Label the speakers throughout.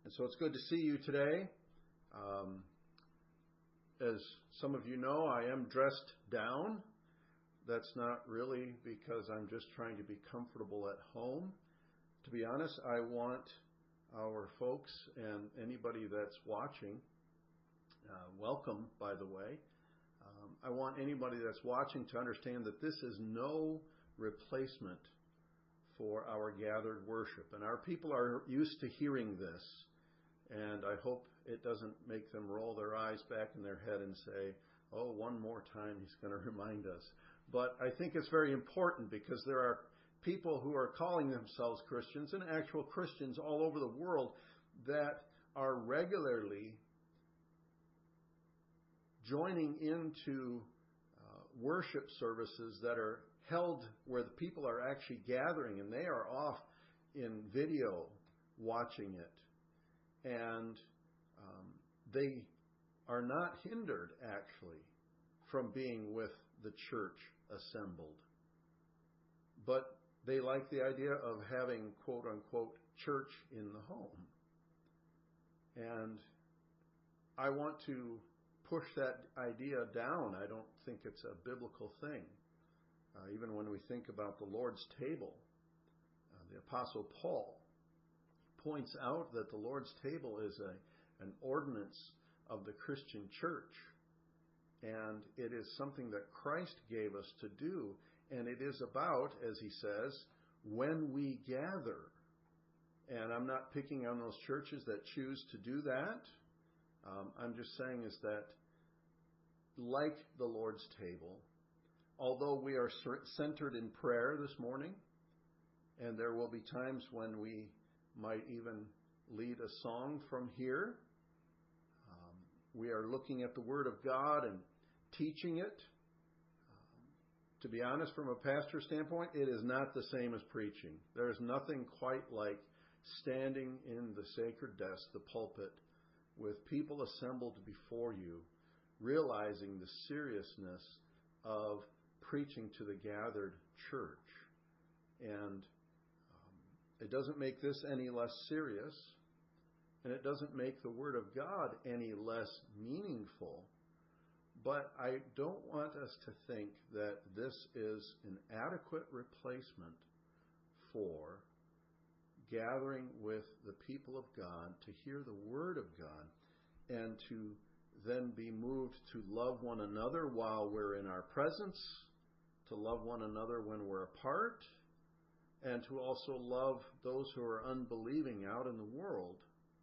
Speaker 1: And so it's good to see you today. As some of you know, I am dressed down. That's not really because I'm just trying to be comfortable at home. To be honest, I want our folks and anybody that's watching, welcome, by the way. I want anybody that's watching to understand that this is no replacement for our gathered worship. And our people are used to hearing this. And I hope it doesn't make them roll their eyes back in their head and say, oh, one more time he's going to remind us. But I think it's very important because there are people who are calling themselves Christians and actual Christians all over the world that are regularly joining into worship services that are held where the people are actually gathering and they are off in video watching it. And they are not hindered, actually, from being with the church assembled. But they like the idea of having, quote unquote, church in the home. And I want to push that idea down. I don't think it's a biblical thing. Even when we think about the Lord's table, the Apostle Paul points out that the Lord's table is an ordinance of the Christian church. And it is something that Christ gave us to do. And it is about, as he says, when we gather. And I'm not picking on those churches that choose to do that. I'm just saying is that, like the Lord's table, although we are centered in prayer this morning, and there will be times when we might even lead a song from here, we are looking at the Word of God and teaching it. To be honest, from a pastor standpoint, it is not the same as preaching. There is nothing quite like standing in the sacred desk, the pulpit, with people assembled before you, realizing the seriousness of preaching to the gathered church. And it doesn't make this any less serious, and it doesn't make the Word of God any less meaningful. But I don't want us to think that this is an adequate replacement for gathering with the people of God to hear the Word of God and to then be moved to love one another while we're in our presence, to love one another when we're apart, and to also love those who are unbelieving out in the world.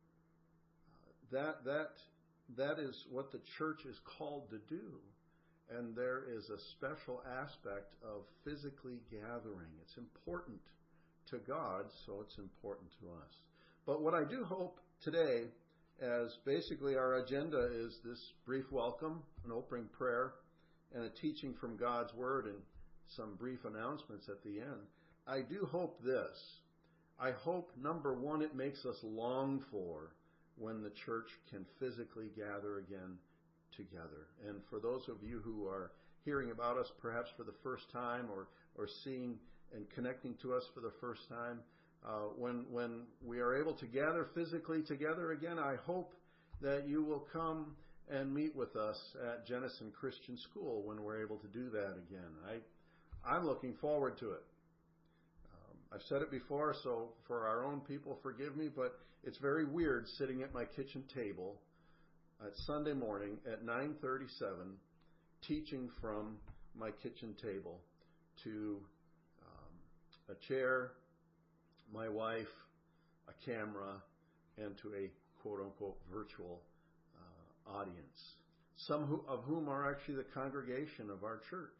Speaker 1: That is what the church is called to do. And there is a special aspect of physically gathering. It's important to God, so it's important to us. But what I do hope today, as basically our agenda is this brief welcome, an opening prayer, and a teaching from God's Word and some brief announcements at the end, I do hope this. I hope, number one, it makes us long for when the church can physically gather again together. And for those of you who are hearing about us perhaps for the first time or seeing and connecting to us for the first time, when we are able to gather physically together again, I hope that you will come and meet with us at Jenison Christian School when we're able to do that again. I'm looking forward to it. I've said it before, so for our own people, forgive me, but it's very weird sitting at my kitchen table at Sunday morning at 9:37, teaching from my kitchen table to a chair, my wife, a camera, and to a quote-unquote virtual audience, some of whom are actually the congregation of our church.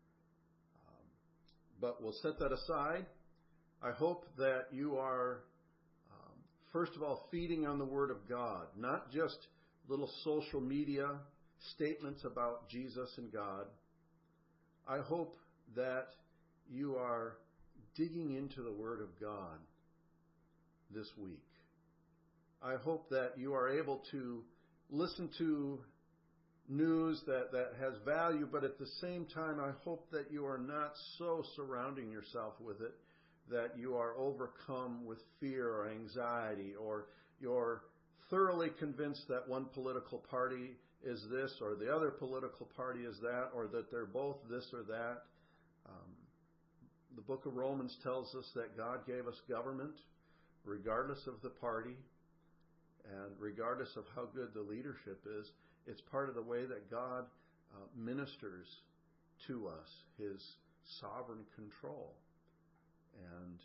Speaker 1: But we'll set that aside. I hope that you are, first of all, feeding on the Word of God, not just little social media statements about Jesus and God. I hope that you are digging into the Word of God this week. I hope that you are able to listen to news that has value, but at the same time, I hope that you are not so surrounding yourself with it that you are overcome with fear or anxiety or you're thoroughly convinced that one political party is this or the other political party is that, or that they're both this or that. The book of Romans tells us that God gave us government regardless of the party and regardless of how good the leadership is. It's part of the way that God ministers to us, His sovereign control. And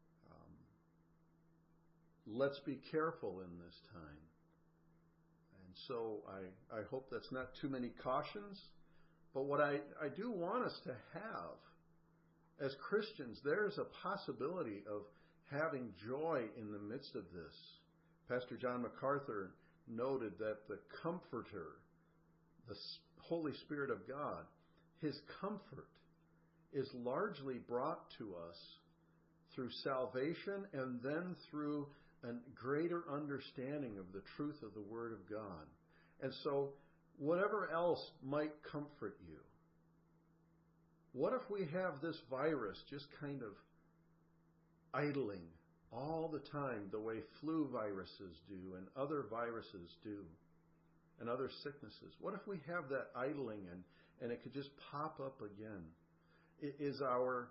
Speaker 1: let's be careful in this time. And so I hope that's not too many cautions. But what I do want us to have as Christians, there's a possibility of having joy in the midst of this. Pastor John MacArthur noted that the Comforter, the Holy Spirit of God, His comfort is largely brought to us through salvation and then through a greater understanding of the truth of the Word of God. And so, whatever else might comfort you, what if we have this virus just kind of idling all the time the way flu viruses do and other viruses do and other sicknesses? What if we have that idling and it could just pop up again? Is our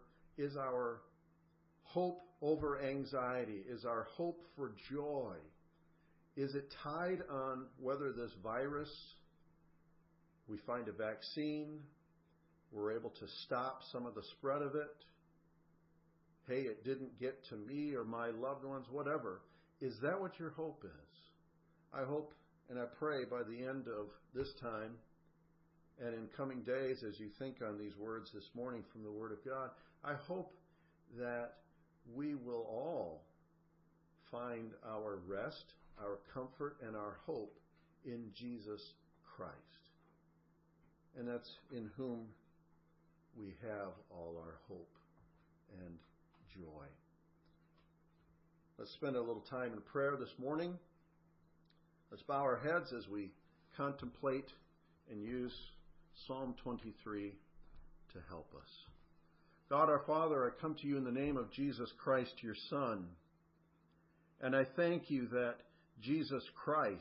Speaker 1: hope over anxiety? Is our hope for joy? Is it tied on whether this virus, we find a vaccine, we're able to stop some of the spread of it? Hey, it didn't get to me or my loved ones, whatever. Is that what your hope is? I hope and I pray by the end of this time and in coming days, as you think on these words this morning from the Word of God, I hope that we will all find our rest, our comfort, and our hope in Jesus Christ. And that's in whom we have all our hope and joy. Let's spend a little time in prayer this morning. Let's bow our heads as we contemplate and use Psalm 23 to help us. God our Father, I come to you in the name of Jesus Christ, your Son, and I thank you that Jesus Christ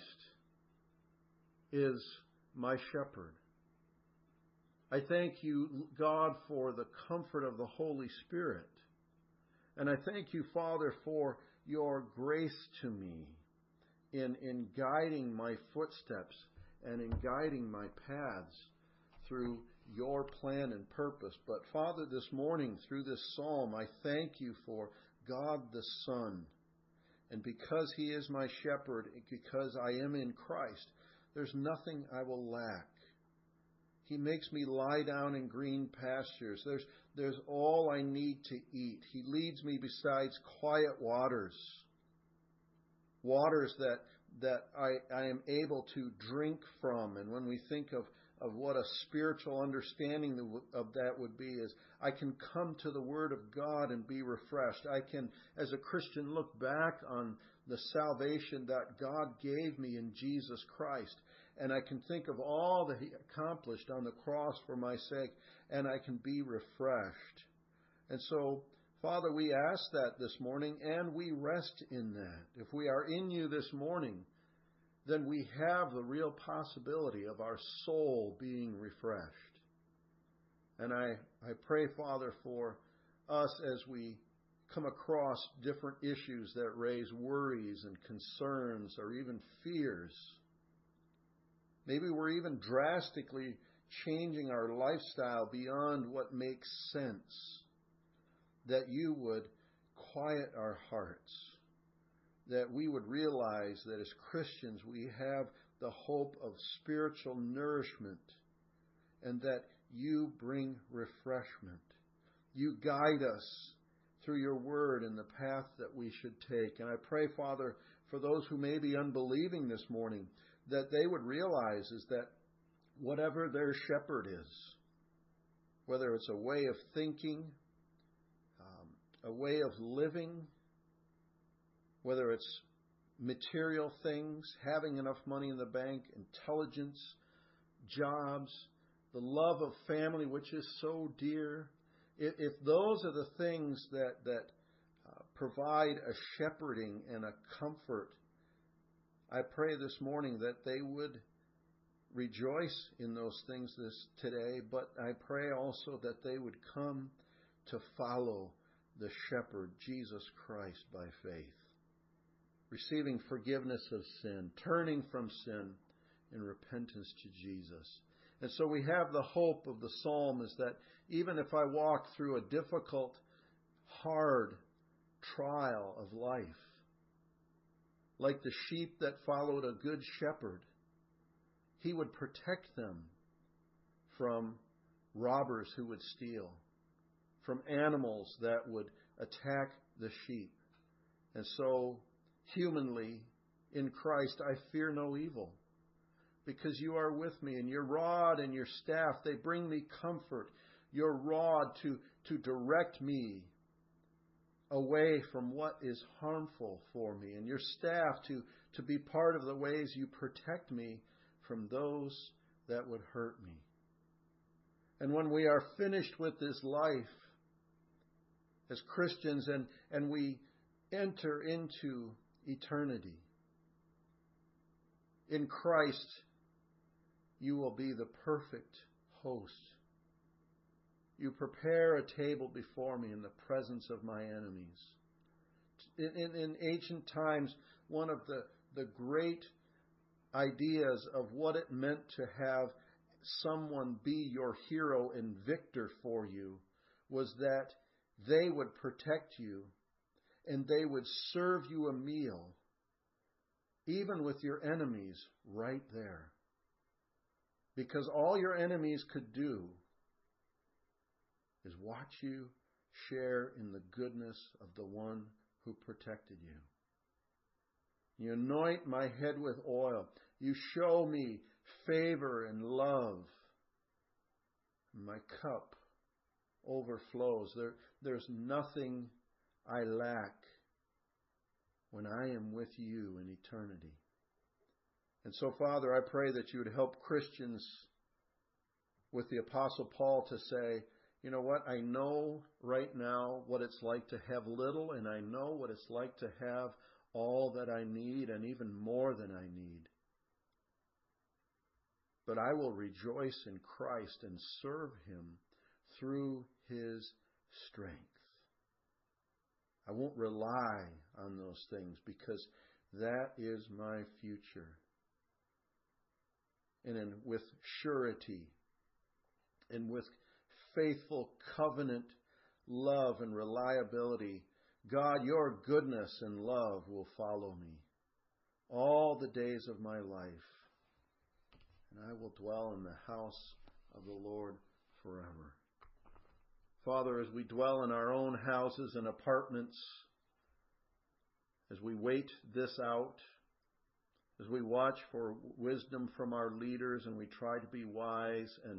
Speaker 1: is my shepherd. I thank you, God, for the comfort of the Holy Spirit. And I thank you, Father, for your grace to me in guiding my footsteps and in guiding my paths through your plan and purpose. But Father, this morning through this psalm, I thank you for God the Son. And because He is my shepherd, because I am in Christ, there's nothing I will lack. He makes me lie down in green pastures. There's all I need to eat. He leads me beside quiet waters. Waters that I am able to drink from. And when we think of what a spiritual understanding of that would be, is I can come to the Word of God and be refreshed. I can, as a Christian, look back on the salvation that God gave me in Jesus Christ. And I can think of all that He accomplished on the cross for my sake, and I can be refreshed. And so, Father, we ask that this morning, and we rest in that. If we are in you this morning, then we have the real possibility of our soul being refreshed. And I pray, Father, for us as we come across different issues that raise worries and concerns or even fears. Maybe we're even drastically changing our lifestyle beyond what makes sense. That you would quiet our hearts. That we would realize that as Christians we have the hope of spiritual nourishment. And that you bring refreshment. You guide us through your word in the path that we should take. And I pray, Father, for those who may be unbelieving this morning, that they would realize is that whatever their shepherd is, whether it's a way of thinking, a way of living, whether it's material things, having enough money in the bank, intelligence, jobs, the love of family, which is so dear, if those are the things that provide a shepherding and a comfort I pray this morning that they would rejoice in those things today, but I pray also that they would come to follow the shepherd, Jesus Christ, by faith, receiving forgiveness of sin, turning from sin in repentance to Jesus. And so we have the hope of the psalm is that even if I walk through a difficult, hard trial of life, like the sheep that followed a good shepherd, He would protect them from robbers who would steal, from animals that would attack the sheep. And so, humanly, in Christ, I fear no evil, because you are with me, and your rod and your staff, they bring me comfort. Your rod to direct me away from what is harmful for me, and your staff to be part of the ways you protect me from those that would hurt me. And when we are finished with this life as Christians and we enter into eternity, in Christ, you will be the perfect host. You prepare a table before me in the presence of my enemies. In ancient times, one of the great ideas of what it meant to have someone be your hero and victor for you was that they would protect you and they would serve you a meal, even with your enemies right there. Because all your enemies could do is watch you share in the goodness of the one who protected you. You anoint my head with oil. You show me favor and love. My cup overflows. There's nothing I lack when I am with you in eternity. And so, Father, I pray that you would help Christians with the Apostle Paul to say, you know what, I know right now what it's like to have little, and I know what it's like to have all that I need and even more than I need. But I will rejoice in Christ and serve Him through His strength. I won't rely on those things because that is my future. And with surety and with faithful covenant love and reliability, God, your goodness and love will follow me all the days of my life. And I will dwell in the house of the Lord forever. Father, as we dwell in our own houses and apartments, as we wait this out, as we watch for wisdom from our leaders and we try to be wise and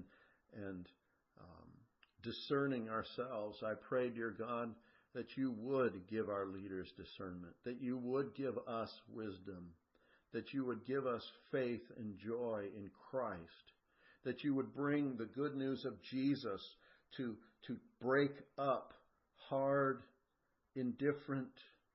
Speaker 1: discerning ourselves, I pray, dear God, that you would give our leaders discernment, that you would give us wisdom, that you would give us faith and joy in Christ, that you would bring the good news of Jesus to break up hard, indifferent,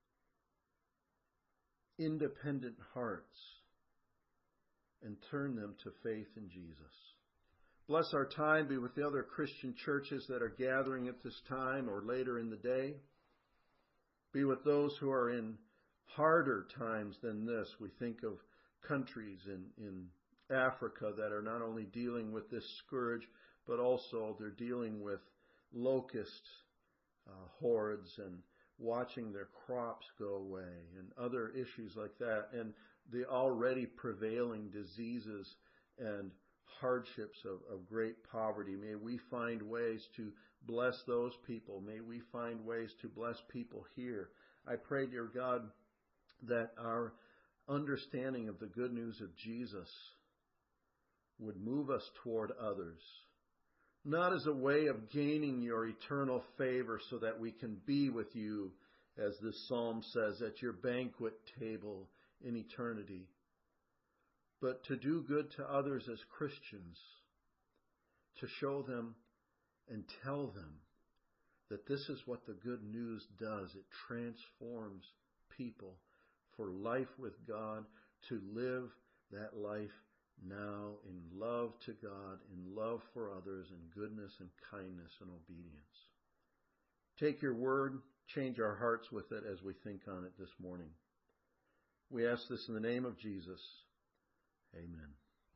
Speaker 1: independent hearts and turn them to faith in Jesus. Bless our time. Be with the other Christian churches that are gathering at this time or later in the day. Be with those who are in harder times than this. We think of countries in Africa that are not only dealing with this scourge, but also they're dealing with locust hordes and watching their crops go away and other issues like that, and the already prevailing diseases and hardships of great poverty. May we find ways to bless those people. May we find ways to bless people here. I pray, dear God, that our understanding of the good news of Jesus would move us toward others, not as a way of gaining your eternal favor so that we can be with you, as this psalm says, at your banquet table in eternity, but to do good to others as Christians, to show them and tell them that this is what the good news does. It transforms people for life with God, to live that life now in love to God, in love for others, in goodness and kindness and obedience. Take your word, change our hearts with it as we think on it this morning. We ask this in the name of Jesus. Amen.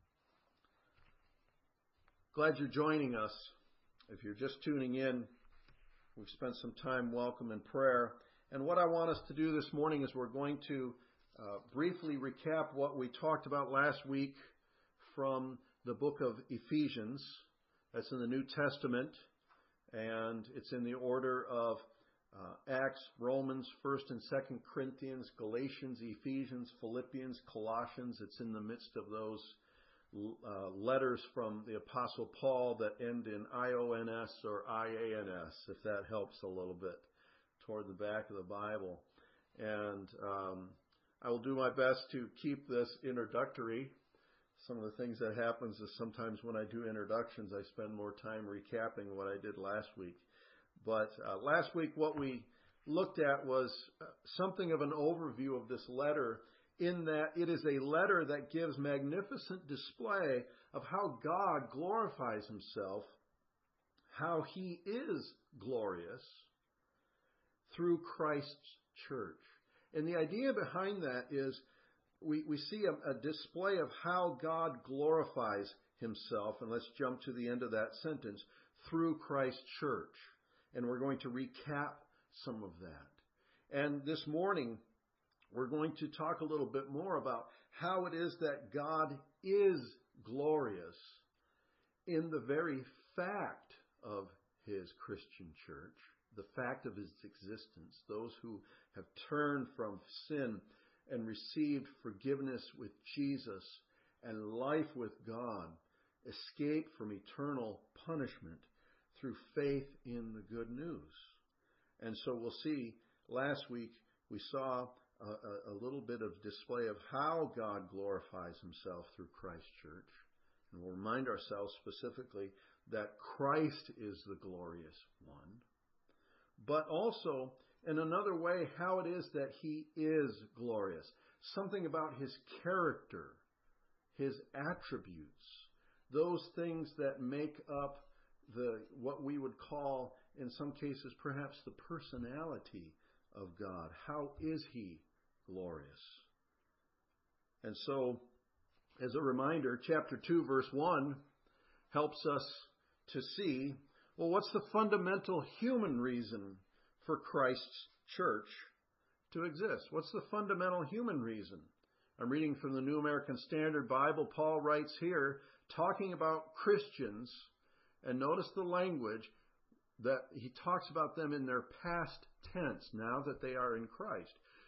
Speaker 1: Glad you're joining us. If you're just tuning in, we've spent some time welcome and prayer. And what I want us to do this morning is we're going to briefly recap what we talked about last week from the book of Ephesians. That's in the New Testament, and it's in the order of Acts, Romans, 1st and 2nd Corinthians, Galatians, Ephesians, Philippians, Colossians. It's in the midst of those letters from the Apostle Paul that end in IONS or IANS, if that helps a little bit, toward the back of the Bible. And I will do my best to keep this introductory. Some of the things that happens is sometimes when I do introductions, I spend more time recapping what I did last week. But last week, what we looked at was something of an overview of this letter, in that it is a letter that gives magnificent display of how God glorifies himself, how he is glorious through Christ's church. And the idea behind that is we see a display of how God glorifies himself, and let's jump to the end of that sentence, through Christ's church. And we're going to recap some of that. And this morning, we're going to talk a little bit more about how it is that God is glorious in the very fact of his Christian church, the fact of his existence, those who have turned from sin and received forgiveness with Jesus and life with God, escape from eternal punishment through faith in the good news. And so we'll see, last week we saw a little bit of display of how God glorifies himself through Christ's church. And we'll remind ourselves specifically that Christ is the glorious one. But also, in another way, how it is that he is glorious. Something about his character, his attributes, those things that make up what we would call, in some cases, perhaps the personality of God. How is he glorious? And so, as a reminder, chapter 2, verse 1 helps us to see, well, what's the fundamental human reason for Christ's church to exist? What's the fundamental human reason? I'm reading from the New American Standard Bible. Paul writes here, talking about Christians, and notice the language that he talks about them in their past tense, now that they are in Christ.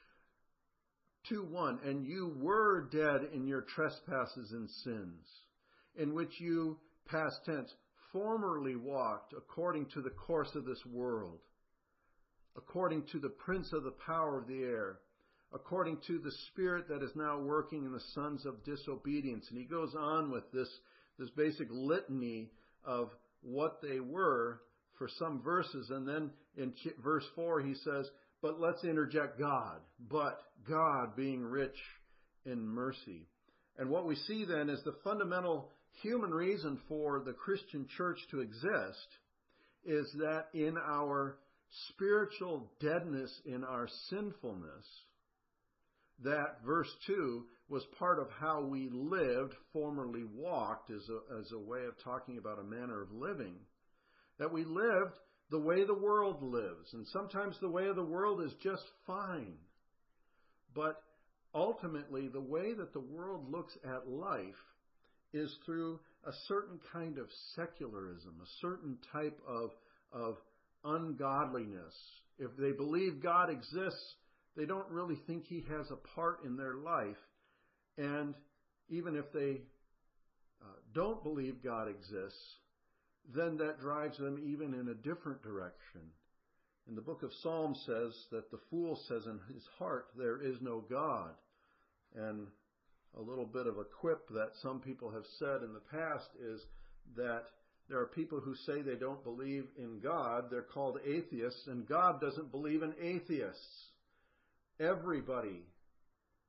Speaker 1: 2:1, and you were dead in your trespasses and sins, in which you, past tense, formerly walked according to the course of this world, according to the prince of the power of the air, according to the spirit that is now working in the sons of disobedience. And he goes on with this basic litany of what they were for some verses. And then in verse 4 he says, but let's interject God. But God being rich in mercy. And what we see then is the fundamental human reason for the Christian church to exist is that in our spiritual deadness, in our sinfulness, that verse 2 was part of how we lived, formerly walked, as a way of talking about a manner of living, that we lived the way the world lives. And sometimes the way of the world is just fine. But ultimately, the way that the world looks at life is through a certain kind of secularism, a certain type of ungodliness. If they believe God exists, they don't really think he has a part in their life. And even if they don't believe God exists, then that drives them even in a different direction. And the book of Psalms says that the fool says in his heart, there is no God. And a little bit of a quip that some people have said in the past is that there are people who say they don't believe in God. They're called atheists, and God doesn't believe in atheists. Everybody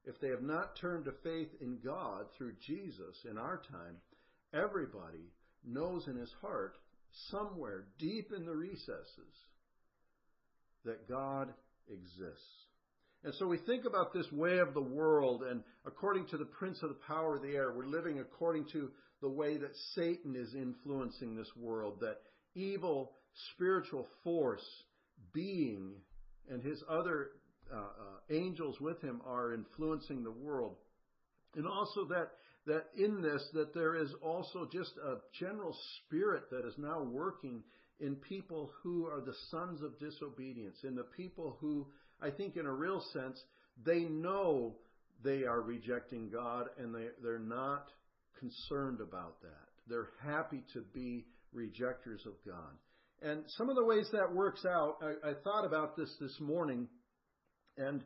Speaker 1: if they have not turned to faith in God through Jesus in our time, everybody knows in his heart, somewhere deep in the recesses, that God exists. And so we think about this way of the world, and according to the prince of the power of the air, we're living according to the way that Satan is influencing this world, that evil spiritual force, being, and his other angels with him are influencing the world. And also that in this, that there is also just a general spirit that is now working in people who are the sons of disobedience, in the people who, I think in a real sense, they know they are rejecting God, and they're not concerned about that. They're happy to be rejectors of God. And some of the ways that works out, I thought about this morning, and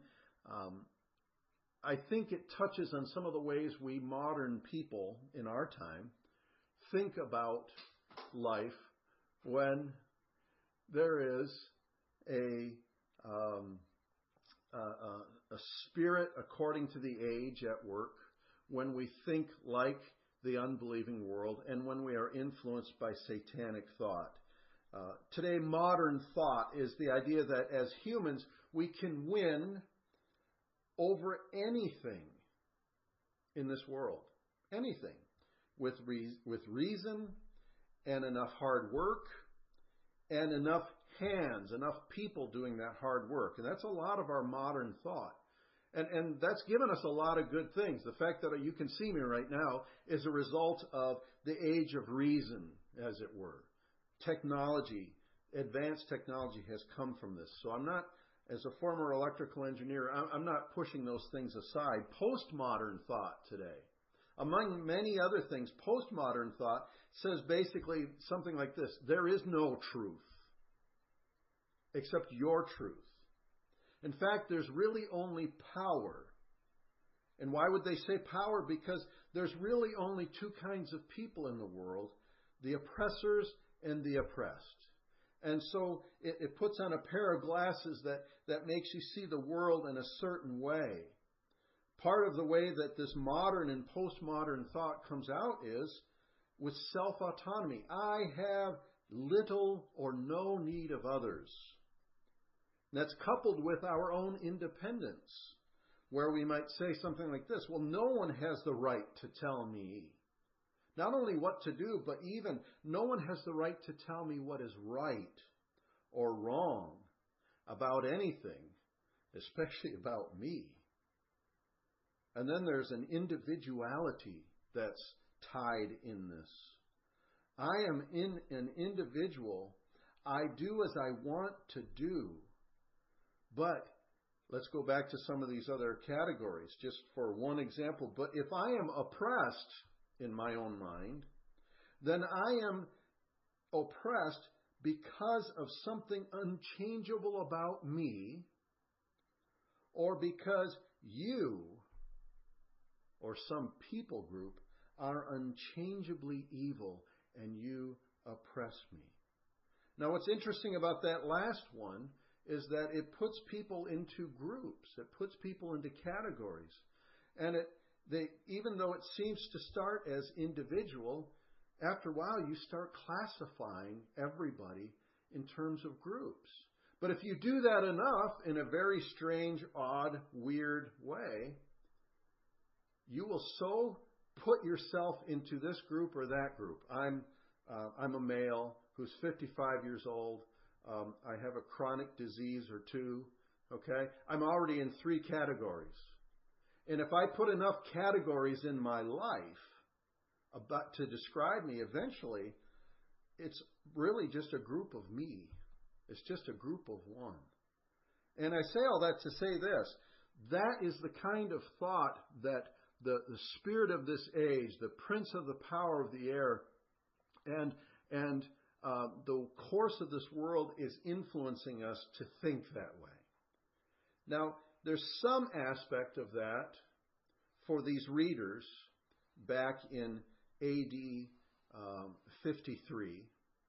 Speaker 1: I think it touches on some of the ways we modern people in our time think about life when there is a spirit according to the age at work, when we think like the unbelieving world, and when we are influenced by satanic thought. Today, modern thought is the idea that as humans, we can win over anything in this world. Anything. With reason and enough hard work and enough hands, enough people doing that hard work. And that's a lot of our modern thought. And that's given us a lot of good things. The fact that you can see me right now is a result of the age of reason, as it were. Technology, advanced technology has come from this. So I'm not, as a former electrical engineer, I'm not pushing those things aside. Postmodern thought today, among many other things, postmodern thought says basically something like this: there is no truth except your truth. In fact, there's really only power. And why would they say power? Because there's really only two kinds of people in the world: the oppressors and the oppressed. And so it puts on a pair of glasses that makes you see the world in a certain way. Part of the way that this modern and postmodern thought comes out is with self-autonomy. I have little or no need of others. That's coupled with our own independence, where we might say something like this: well, no one has the right to tell me not only what to do, but even no one has the right to tell me what is right or wrong about anything, especially about me. And then there's an individuality that's tied in this. I am an individual. I do as I want to do. But let's go back to some of these other categories, just for one example. But if I am oppressed in my own mind, then I am oppressed because of something unchangeable about me, or because you or some people group are unchangeably evil and you oppress me. Now, what's interesting about that last one is that it puts people into groups. It puts people into categories. And even though it seems to start as individual, after a while you start classifying everybody in terms of groups. But if you do that enough in a very strange, odd, weird way, you will so put yourself into this group or that group. I'm a male who's 55 years old. I have a chronic disease or two. Okay? I'm already in 3 categories. And if I put enough categories in my life to describe me, eventually it's really just a group of me. It's just a group of one. And I say all that to say this: that is the kind of thought that the spirit of this age, the prince of the power of the air, and the course of this world is influencing us to think that way. Now, there's some aspect of that for these readers back in AD 53.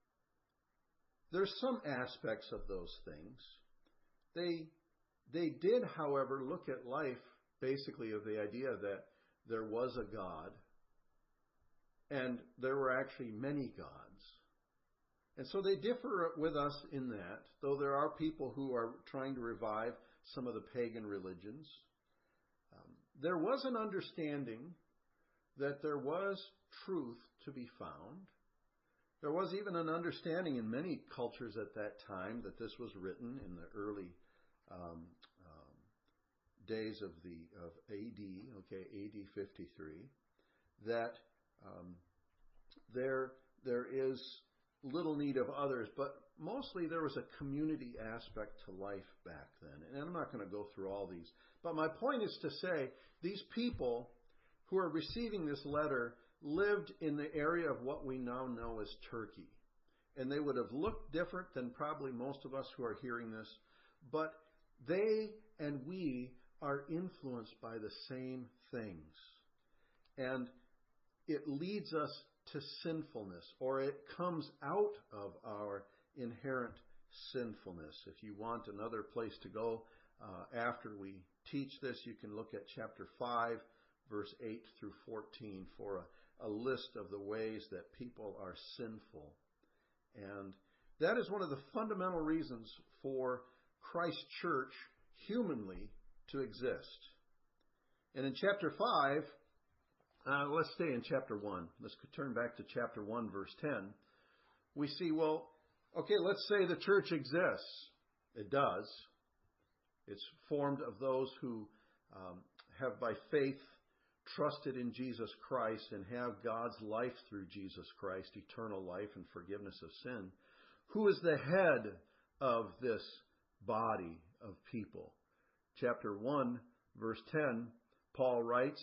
Speaker 1: There's some aspects of those things. They did, however, look at life basically of the idea that there was a God and there were actually many gods. And so they differ with us in that, though there are people who are trying to revive some of the pagan religions. There was an understanding that there was truth to be found. There was even an understanding in many cultures at that time that this was written in the early days of AD, AD 53, that there is little need of others, but mostly there was a community aspect to life back then. And I'm not going to go through all these. But my point is to say, these people who are receiving this letter lived in the area of what we now know as Turkey. And they would have looked different than probably most of us who are hearing this. But they and we are influenced by the same things. And it leads us to sinfulness, or it comes out of our inherent sinfulness. If you want another place to go after we teach this, you can look at chapter 5, verse 8 through 14 for a list of the ways that people are sinful. And that is one of the fundamental reasons for Christ's church humanly to exist. And in chapter 5, let's stay in chapter 1. Let's turn back to chapter 1, verse 10. We see, well, okay, let's say the church exists. It does. It's formed of those who have by faith trusted in Jesus Christ and have God's life through Jesus Christ, eternal life and forgiveness of sin. Who is the head of this body of people? Chapter 1, verse 10, Paul writes,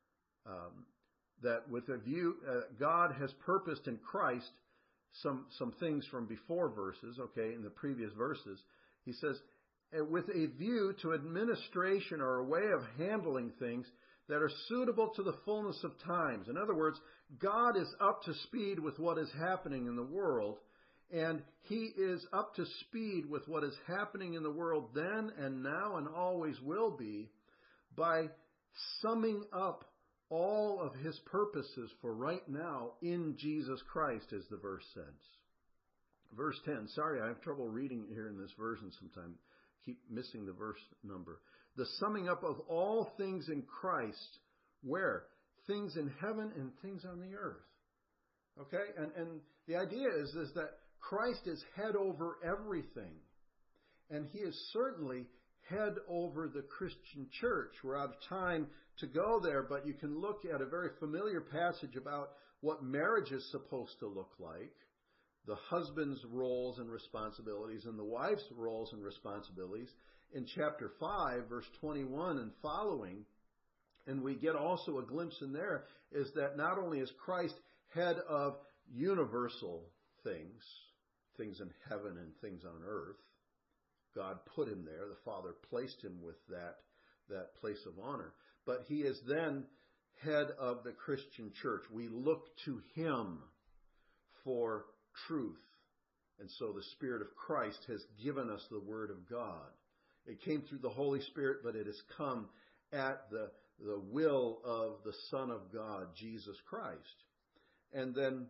Speaker 1: that with a view, God has purposed in Christ some things from before verses, in the previous verses. He says, with a view to administration or a way of handling things that are suitable to the fullness of times. In other words, God is up to speed with what is happening in the world, and He is up to speed with what is happening in the world then and now and always will be by summing up all of His purposes for right now in Jesus Christ, as the verse says. Verse 10. Sorry, I have trouble reading here in this version sometimes. Keep missing the verse number. The summing up of all things in Christ. Where? Things in heaven and things on the earth. Okay? And the idea is that Christ is head over everything. And He is certainly head over the Christian church. We're out of time to go there, but you can look at a very familiar passage about what marriage is supposed to look like, the husband's roles and responsibilities and the wife's roles and responsibilities in chapter 5, verse 21 and following. And we get also a glimpse in there is that not only is Christ head of universal things in heaven and things on earth, God put Him there. The Father placed Him with that place of honor. But He is then head of the Christian church. We look to Him for truth. And so the Spirit of Christ has given us the Word of God. It came through the Holy Spirit, but it has come at the will of the Son of God, Jesus Christ. And then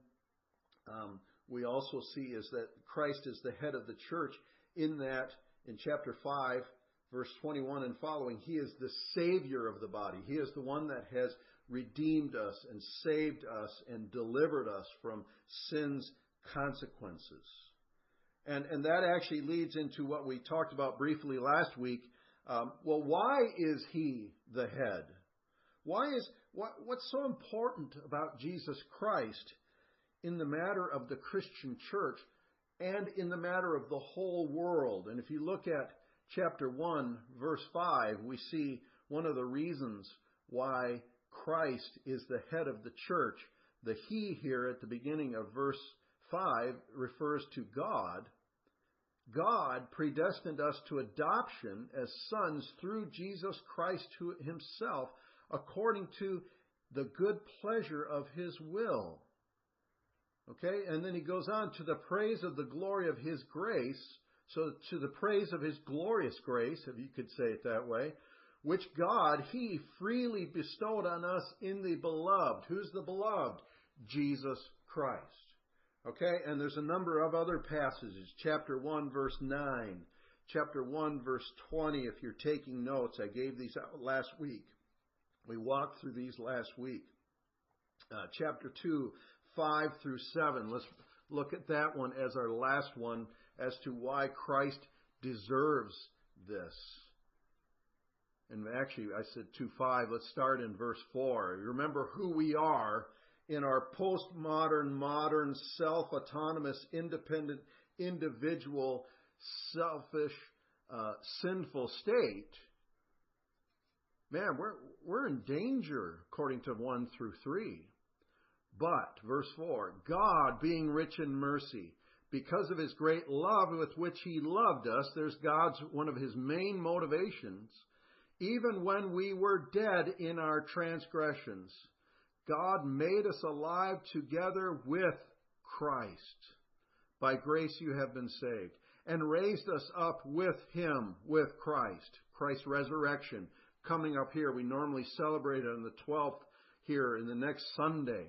Speaker 1: we also see is that Christ is the head of the church in that in chapter 5, verse 21 and following, He is the Savior of the body. He is the one that has redeemed us and saved us and delivered us from sin's consequences. And that actually leads into what we talked about briefly last week. Why is He the head? What's so important about Jesus Christ in the matter of the Christian church and in the matter of the whole world? And if you look at chapter 1, verse 5, we see one of the reasons why Christ is the head of the church. The He here at the beginning of verse 5 refers to God. God predestined us to adoption as sons through Jesus Christ Himself, according to the good pleasure of His will. Okay, and then he goes on to the praise of the glory of His grace, so to the praise of His glorious grace, if you could say it that way, which God, He freely bestowed on us in the beloved. Who's the beloved? Jesus Christ. Okay, and there's a number of other passages. Chapter 1, verse 9. Chapter 1, verse 20, if you're taking notes. I gave these out last week. We walked through these last week. Chapter 2, 5 through 7. Let's look at that one as our last one as to why Christ deserves this. And actually, I said 2:5. Let's start in verse 4. Remember who we are in our postmodern, modern, self-autonomous, independent, individual, selfish, sinful state. Man, we're in danger, according to 1 through 3. But, verse 4, God, being rich in mercy, because of His great love with which He loved us, there's God's, one of His main motivations, even when we were dead in our transgressions, God made us alive together with Christ. By grace you have been saved, and raised us up with Him, with Christ. Christ's resurrection coming up here. We normally celebrate it on the 12th here in the next Sunday.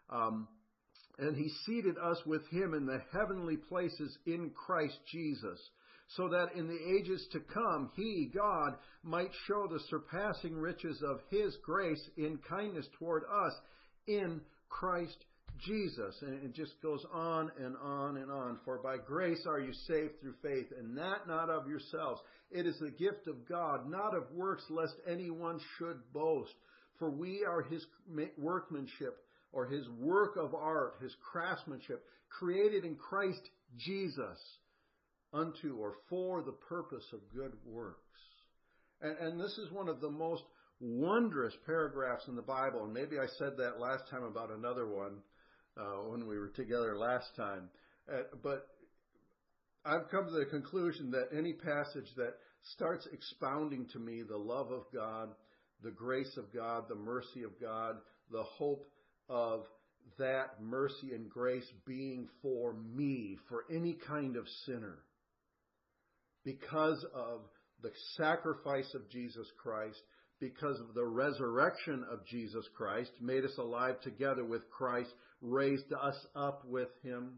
Speaker 1: And He seated us with Him in the heavenly places in Christ Jesus, so that in the ages to come, He, God, might show the surpassing riches of His grace in kindness toward us in Christ Jesus. And it just goes on and on and on. For by grace are you saved through faith, and that not of yourselves. It is the gift of God, not of works, lest anyone should boast. For we are His workmanship, or His work of art, His craftsmanship, created in Christ Jesus unto or for the purpose of good works. And this is one of the most wondrous paragraphs in the Bible. And maybe I said that last time about another one when we were together last time. But I've come to the conclusion that any passage that starts expounding to me the love of God, the grace of God, the mercy of God, the hope of that mercy and grace being for me, for any kind of sinner, because of the sacrifice of Jesus Christ, because of the resurrection of Jesus Christ, made us alive together with Christ, raised us up with Him,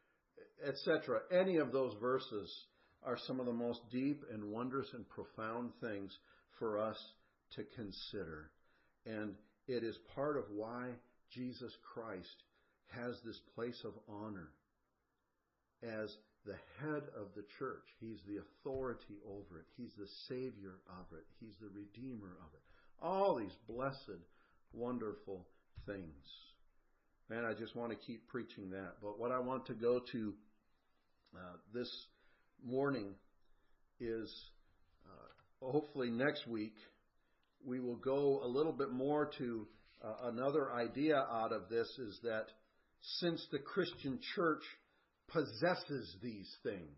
Speaker 1: etc. Any of those verses are some of the most deep and wondrous and profound things for us to consider. And it is part of why Jesus Christ has this place of honor as the head of the church. He's the authority over it. He's the Savior of it. He's the Redeemer of it. All these blessed, wonderful things. Man, I just want to keep preaching that. But what I want to go to this morning is hopefully next week we will go a little bit more to another idea out of this, is that since the Christian church possesses these things,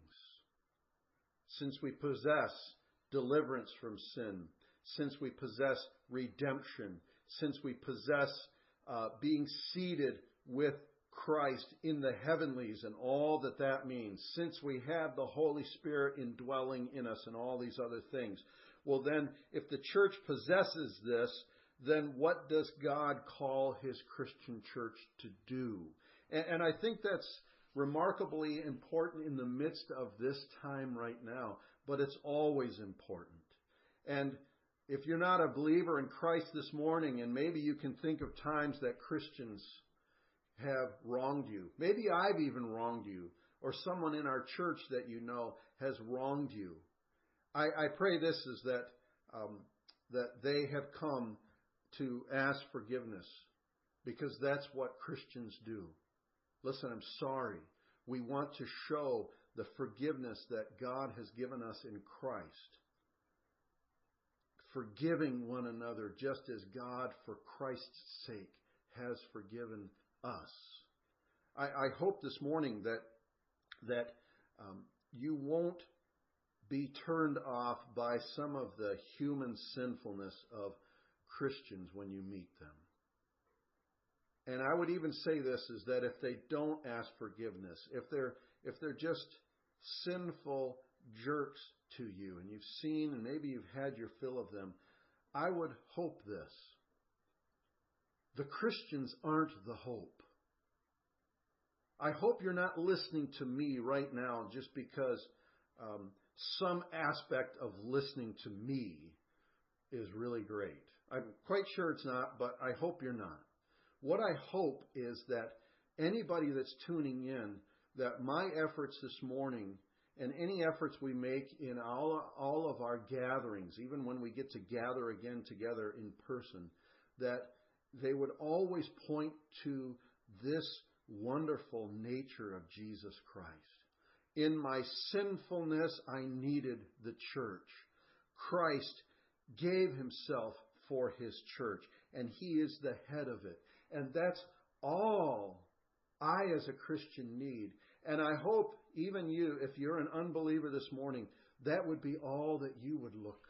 Speaker 1: since we possess deliverance from sin, since we possess redemption, since we possess being seated with Christ in the heavenlies and all that that means, since we have the Holy Spirit indwelling in us and all these other things, well then, if the church possesses this, then what does God call His Christian church to do? And I think that's remarkably important in the midst of this time right now, but it's always important. And if you're not a believer in Christ this morning, and maybe you can think of times that Christians have wronged you, maybe I've even wronged you, or someone in our church that you know has wronged you, I pray this is that they have come to ask forgiveness, because that's what Christians do. Listen, I'm sorry. We want to show the forgiveness that God has given us in Christ. Forgiving one another just as God, for Christ's sake, has forgiven us. I hope this morning that you won't be turned off by some of the human sinfulness of Christians when you meet them. And I would even say this, is that if they don't ask forgiveness, if they're just sinful jerks to you, and you've seen and maybe you've had your fill of them, I would hope this. The Christians aren't the hope. I hope you're not listening to me right now just because some aspect of listening to me is really great. I'm quite sure it's not, but I hope you're not. What I hope is that anybody that's tuning in, that my efforts this morning and any efforts we make in all of our gatherings, even when we get to gather again together in person, that they would always point to this wonderful nature of Jesus Christ. In my sinfulness, I needed the church. Christ gave himself for his church, and he is the head of it. And that's all I as a Christian need. And I hope even you, if you're an unbeliever this morning, that would be all that you would look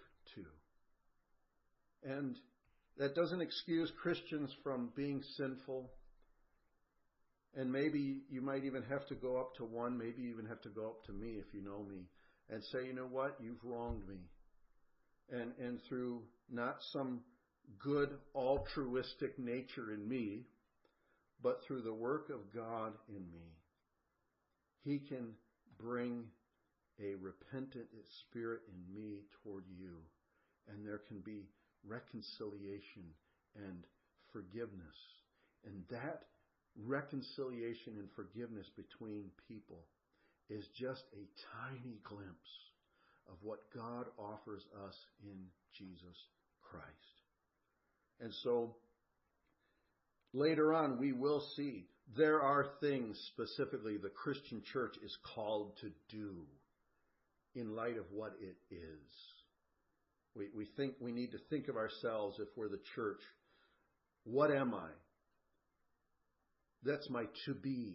Speaker 1: to. And that doesn't excuse Christians from being sinful. And maybe you might even have to go up to one, maybe you even have to go up to me if you know me, and say, you know what, you've wronged me. And through not some good altruistic nature in me, but through the work of God in me, he can bring a repentant spirit in me toward you, and there can be reconciliation and forgiveness. And that reconciliation and forgiveness between people is just a tiny glimpse of what God offers us in Jesus Christ. And so later on we will see there are things specifically the Christian church is called to do in light of what it is. We think we need to think of ourselves, if we're the church, what am I? That's my to be.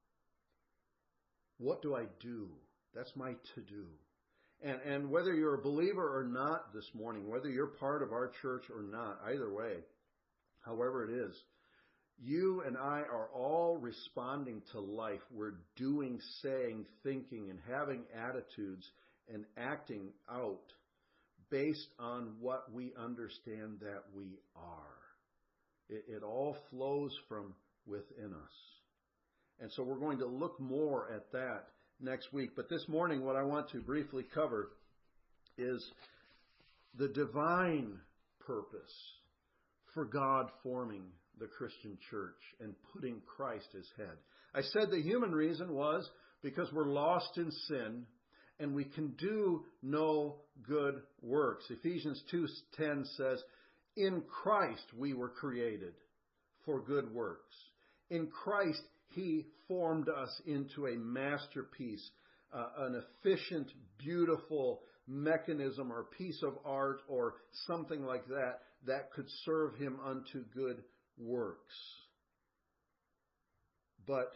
Speaker 1: What do I do? That's my to do. And whether you're a believer or not this morning, whether you're part of our church or not, either way, however it is, you and I are all responding to life. We're doing, saying, thinking, and having attitudes and acting out based on what we understand that we are. It all flows from within us. And so we're going to look more at that next week. But this morning, what I want to briefly cover is the divine purpose for God forming the Christian church and putting Christ as head. I said the human reason was because we're lost in sin and we can do no good works. Ephesians 2:10 says, in Christ we were created for good works. In Christ, he formed us into a masterpiece, an efficient, beautiful mechanism or piece of art or something like that, that could serve him unto good works. But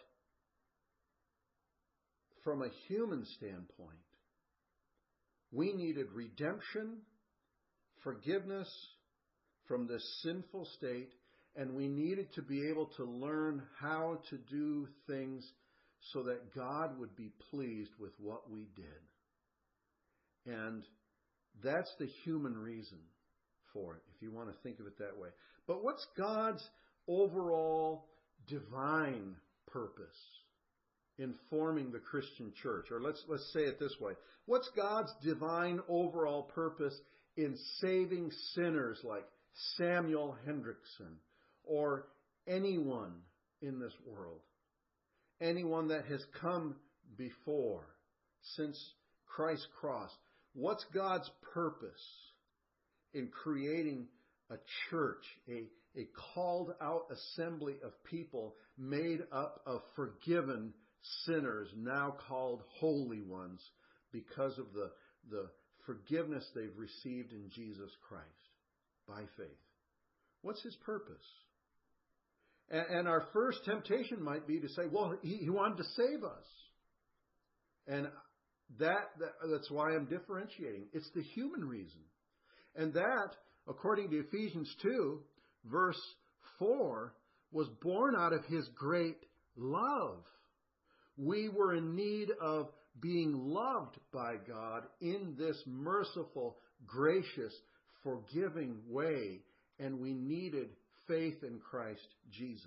Speaker 1: from a human standpoint, we needed redemption, forgiveness from this sinful state, and we needed to be able to learn how to do things so that God would be pleased with what we did. And that's the human reason for it, if you want to think of it that way. But what's God's overall divine purpose in forming the Christian church? Or let's say it this way. What's God's divine overall purpose in saving sinners like Samuel Hendrickson or anyone in this world? Anyone that has come before since Christ's cross. What's God's purpose in creating a church, a called out assembly of people made up of forgiven sinners, now called holy ones, because of the forgiveness they've received in Jesus Christ by faith? What's his purpose? And our first temptation might be to say, well, he wanted to save us. And that's why I'm differentiating. It's the human reason. And that, according to Ephesians 2, verse 4, was born out of his great love. We were in need of being loved by God in this merciful, gracious, forgiving way, and we needed faith in Christ Jesus.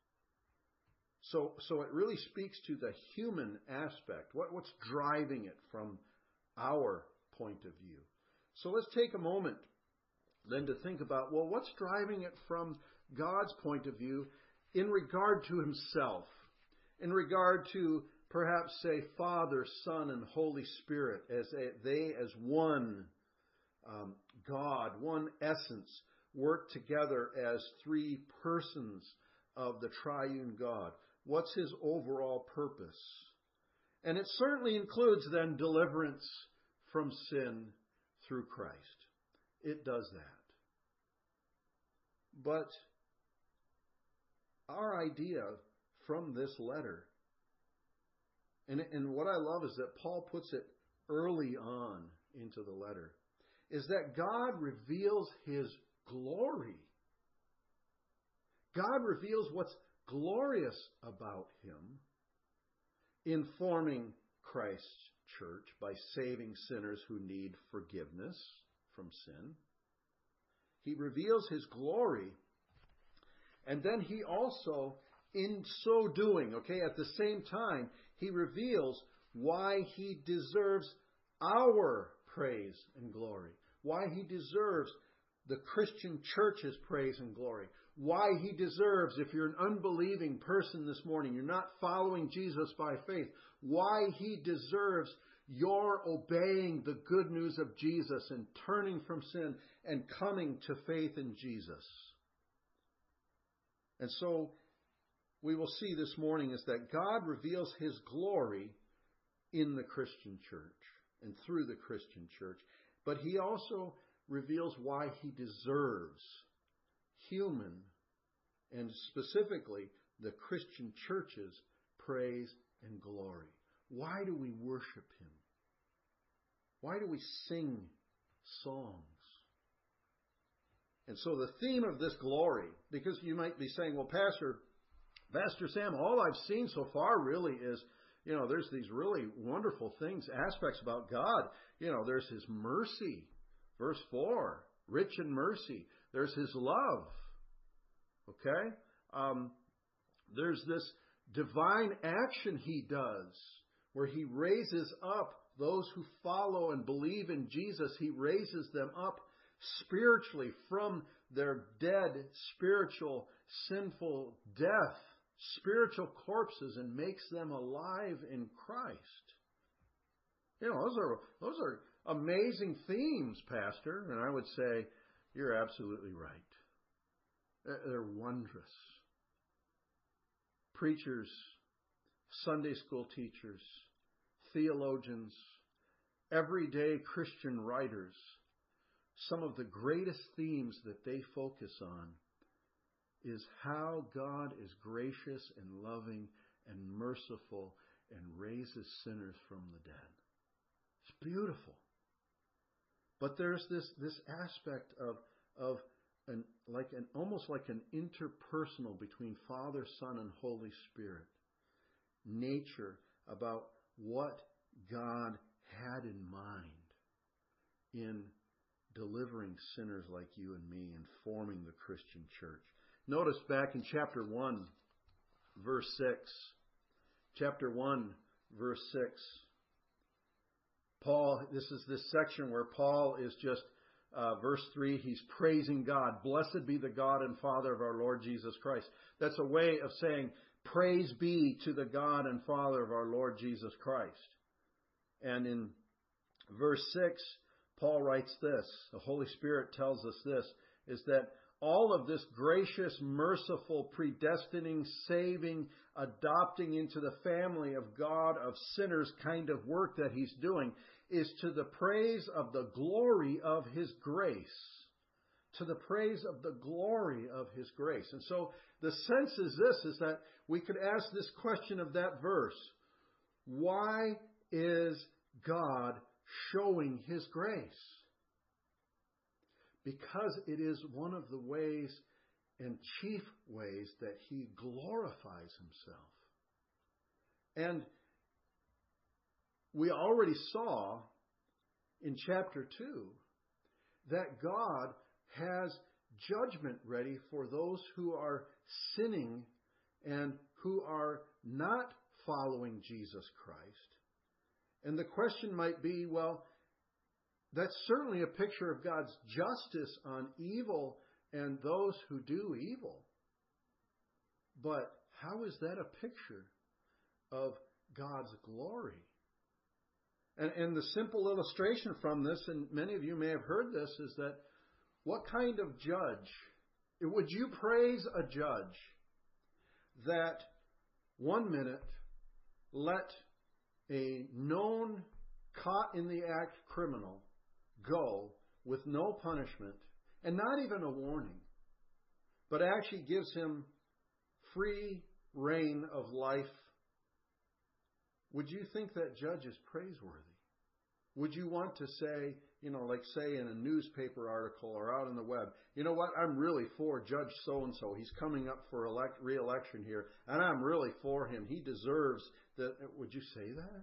Speaker 1: So it really speaks to the human aspect. What's driving it from our point of view? So let's take a moment then to think about, well, what's driving it from God's point of view in regard to himself, in regard to perhaps say Father, Son, and Holy Spirit as they as one God, one essence, work together as three persons of the triune God. What's his overall purpose? And it certainly includes then deliverance from sin through Christ. It does that. But our idea from this letter, and what I love is that Paul puts it early on into the letter, is that God reveals his glory. God reveals what's glorious about him in forming Christ's church by saving sinners who need forgiveness from sin. He reveals his glory, and then he also, in so doing, at the same time, he reveals why he deserves our praise and glory, why he deserves the Christian church's praise and glory, why he deserves, if you're an unbelieving person this morning, you're not following Jesus by faith, why he deserves your obeying the good news of Jesus and turning from sin and coming to faith in Jesus. And so we will see this morning is that God reveals his glory in the Christian church and through the Christian church. But he also reveals why he deserves human and specifically the Christian church's praise and glory. Why do we worship him? Why do we sing songs? And so the theme of this glory, because you might be saying, well, Pastor Sam, all I've seen so far really is, there's these really wonderful things, aspects about God. There's his mercy, verse 4, rich in mercy. There's his love, there's this divine action he does where he raises up those who follow and believe in Jesus. He raises them up spiritually from their dead, spiritual, sinful death, spiritual corpses, and makes them alive in Christ. Those are amazing themes, Pastor. And I would say, you're absolutely right. They're wondrous. Preachers, Sunday school teachers, theologians, everyday Christian writers, some of the greatest themes that they focus on is how God is gracious and loving and merciful and raises sinners from the dead. It's beautiful. But there's this aspect of almost like an interpersonal between Father, Son, and Holy Spirit nature about what God had in mind in delivering sinners like you and me and forming the Christian church. Notice back in chapter 1, verse 6. Chapter 1, verse 6. Paul, this is this section where Paul is just, verse 3, he's praising God. Blessed be the God and Father of our Lord Jesus Christ. That's a way of saying, praise be to the God and Father of our Lord Jesus Christ. And in verse 6, Paul writes this, the Holy Spirit tells us this, is that all of this gracious, merciful, predestining, saving, adopting into the family of God, of sinners kind of work that he's doing is to the praise of the glory of his grace. To the praise of the glory of his grace. And so the sense is this, is that we could ask this question of that verse. Why is God showing his grace? Because it is one of the ways and chief ways that he glorifies himself. And we already saw in chapter 2 that God has judgment ready for those who are sinning and who are not following Jesus Christ. And the question might be, well, that's certainly a picture of God's justice on evil and those who do evil. But how is that a picture of God's glory? And the simple illustration from this, and many of you may have heard this, is that what kind of judge, would you praise a judge that 1 minute let a known caught in the act criminal go with no punishment and not even a warning, but actually gives him free reign of life? Would you think that judge is praiseworthy? Would you want to say, like say in a newspaper article or out on the web, you know what, I'm really for Judge so-and-so. He's coming up for re-election here, and I'm really for him. He deserves that. Would you say that?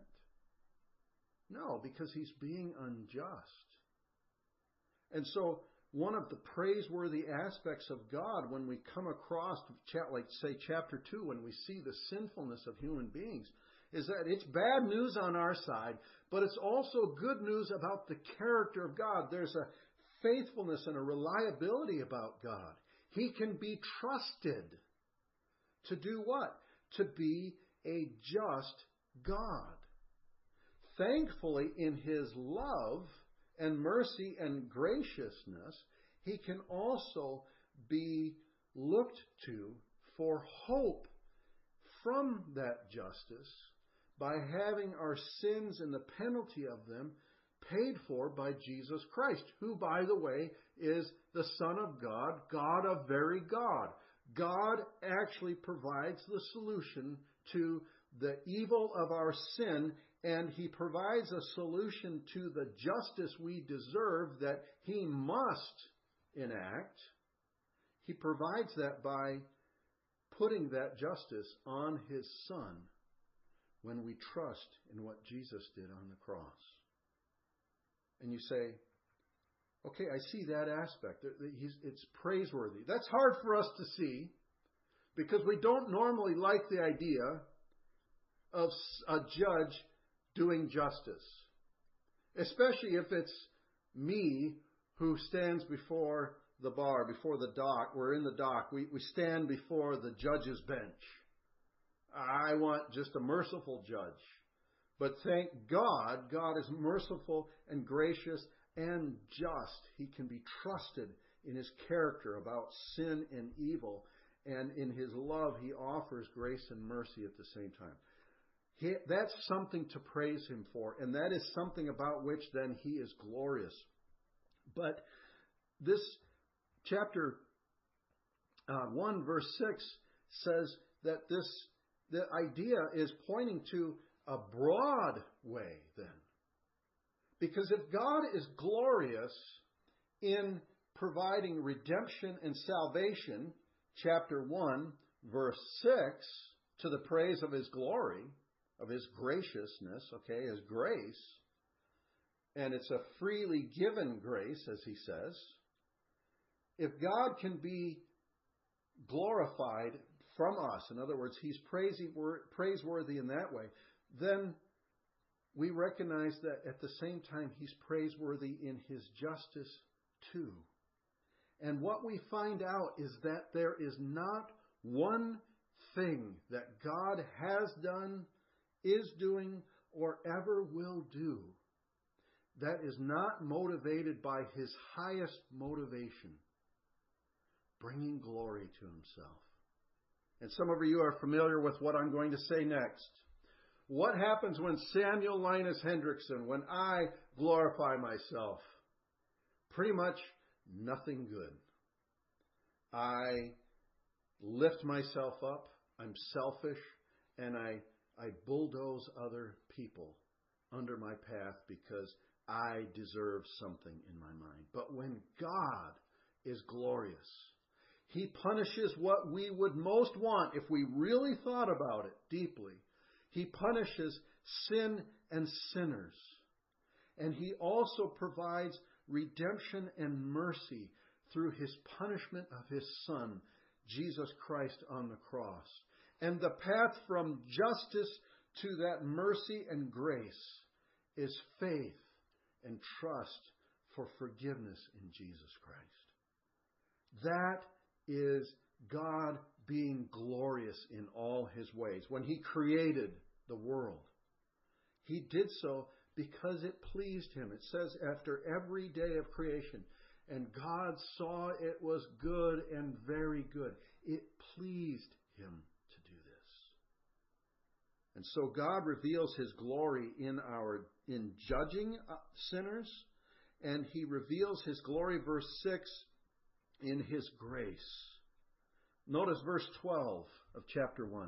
Speaker 1: No, because he's being unjust. And so one of the praiseworthy aspects of God when we come across, like say chapter 2, when we see the sinfulness of human beings, is that it's bad news on our side, but it's also good news about the character of God. There's a faithfulness and a reliability about God. He can be trusted to do what? To be a just God. Thankfully, in His love and mercy and graciousness, He can also be looked to for hope from that justice by having our sins and the penalty of them paid for by Jesus Christ, who, by the way, is the Son of God, God of very God. God actually provides the solution to the evil of our sin, and He provides a solution to the justice we deserve that He must enact. He provides that by putting that justice on His Son when we trust in what Jesus did on the cross. And you say, okay, I see that aspect. It's praiseworthy. That's hard for us to see because we don't normally like the idea of a judge doing justice, especially if it's me who stands before the bar, before the dock. We're in the dock. We stand before the judge's bench. I want just a merciful judge. But thank God, God is merciful and gracious and just. He can be trusted in His character about sin and evil. And in His love, He offers grace and mercy at the same time. That's something to praise Him for. And that is something about which then He is glorious. But this chapter 1 verse 6 says that the idea is pointing to a broad way then. Because if God is glorious in providing redemption and salvation, chapter 1, verse 6, to the praise of His glory, of His graciousness, His grace, and it's a freely given grace, as he says, if God can be glorified from us, in other words, He's praiseworthy in that way, then we recognize that at the same time He's praiseworthy in His justice too. And what we find out is that there is not one thing that God has done, is doing, or ever will do that is not motivated by His highest motivation, bringing glory to Himself. And some of you are familiar with what I'm going to say next. What happens when Samuel Linus Hendrickson, when I glorify myself? Pretty much nothing good. I lift myself up, I'm selfish, and I bulldoze other people under my path because I deserve something in my mind. But when God is glorious, He punishes what we would most want if we really thought about it deeply. He punishes sin and sinners. And He also provides redemption and mercy through His punishment of His Son, Jesus Christ, on the cross. And the path from justice to that mercy and grace is faith and trust for forgiveness in Jesus Christ. That is God being glorious in all His ways. When He created the world, He did so because it pleased Him. It says after every day of creation, and God saw it was good and very good. It pleased Him to do this. And so God reveals His glory in judging sinners, and He reveals His glory, verse 6, in His grace. Notice verse 12 of chapter 1.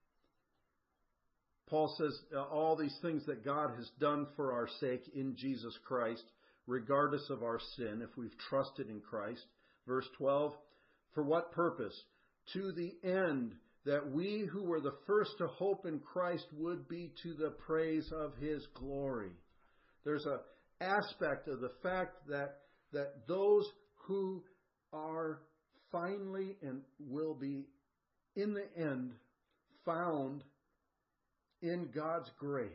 Speaker 1: Paul says all these things that God has done for our sake in Jesus Christ, regardless of our sin, if we've trusted in Christ. Verse 12, for what purpose? To the end that we who were the first to hope in Christ would be to the praise of His glory. There's an aspect of the fact that those who are finally and will be in the end found in God's grace,